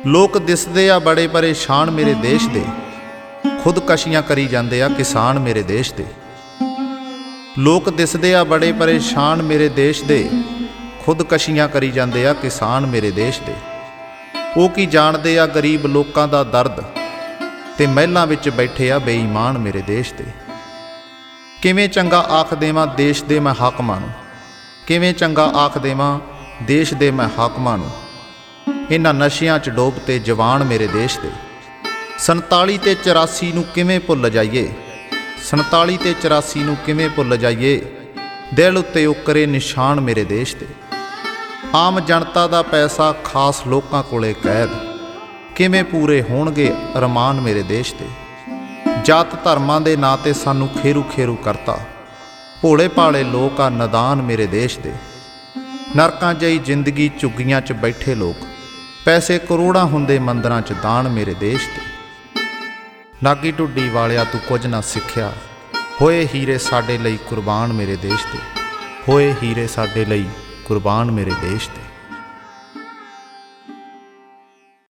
ਲੋਕ ਦਿਸਦੇ ਆ ਬੜੇ ਪਰੇਸ਼ਾਨ ਮੇਰੇ ਦੇਸ਼ ਦੇ, ਖੁਦਕਸ਼ੀਆਂ ਕਰੀ ਜਾਂਦੇ ਆ ਕਿਸਾਨ ਮੇਰੇ ਦੇਸ਼ ਦੇ। ਲੋਕ ਦਿਸਦੇ ਆ ਬੜੇ ਪਰੇਸ਼ਾਨ ਮੇਰੇ ਦੇਸ਼ ਦੇ, ਖੁਦਕਸ਼ੀਆਂ ਕਰੀ ਜਾਂਦੇ ਆ ਕਿਸਾਨ ਮੇਰੇ ਦੇਸ਼ ਦੇ। ਉਹ ਕੀ ਜਾਣਦੇ ਆ ਗਰੀਬ ਲੋਕਾਂ ਦਾ ਦਰਦ, ਤੇ ਮਹਿਲਾਂ ਵਿੱਚ ਬੈਠੇ ਆ ਬੇਈਮਾਨ ਮੇਰੇ ਦੇਸ਼ ਦੇ। ਕਿਵੇਂ ਚੰਗਾ ਆਖ ਦੇਵਾਂ ਦੇਸ਼ ਦੇ ਮੈਂ ਹਾਕਮਾਂ ਨੂੰ, ਕਿਵੇਂ ਚੰਗਾ ਆਖ ਦੇਵਾਂ ਦੇਸ਼ ਦੇ ਮੈਂ ਹਾਕਮਾਂ ਨੂੰ। ਇਹਨਾਂ ਨਸ਼ਿਆਂ 'ਚ ਡੋਬ ਤੇ ਜਵਾਨ ਮੇਰੇ ਦੇਸ਼ ਦੇ। 47 ਤੇ 84 ਨੂੰ ਕਿਵੇਂ ਭੁੱਲ ਜਾਈਏ, 47 ਤੇ 84 ਨੂੰ ਕਿਵੇਂ ਭੁੱਲ ਜਾਈਏ। ਦਿਲ ਉੱਤੇ ਉਕਰੇ ਨਿਸ਼ਾਨ ਮੇਰੇ ਦੇਸ਼ ਦੇ। ਆਮ ਜਨਤਾ ਦਾ ਪੈਸਾ ਖਾਸ ਲੋਕਾਂ ਕੋਲੇ ਕੈਦ, ਕਿਵੇਂ ਪੂਰੇ ਹੋਣਗੇ ਅਰਮਾਨ ਮੇਰੇ ਦੇਸ਼ ਦੇ। ਜਾਤ ਧਰਮਾਂ ਦੇ ਨਾਂ ਤੇ ਸਾਨੂੰ ਖੇਰੂ ਖੇਰੂ ਕਰਤਾ, ਭੋਲੇ ਭਾਲੇ ਲੋਕ ਆ ਨਦਾਨ ਮੇਰੇ ਦੇਸ਼ ਦੇ। ਨਰਕਾਂ ਜਿਹੀ ਜ਼ਿੰਦਗੀ ਝੁੱਗੀਆਂ 'ਚ ਬੈਠੇ ਲੋਕ, ਪੈਸੇ ਕਰੋੜਾਂ ਹੁੰਦੇ ਮੰਦਰਾਂ 'ਚ ਦਾਨ ਮੇਰੇ ਦੇਸ਼ ਦੇ। ਨਾਗੀ ਢੁੱਡੀ ਵਾਲਿਆ ਤੂੰ ਕੁਝ ਨਾ ਸਿੱਖਿਆ, ਹੋਏ ਹੀਰੇ ਸਾਡੇ ਲਈ ਕੁਰਬਾਨ ਮੇਰੇ ਦੇਸ਼ ਦੇ, ਹੋਏ ਹੀਰੇ ਸਾਡੇ ਲਈ ਕੁਰਬਾਨ ਮੇਰੇ ਦੇਸ਼ ਦੇ।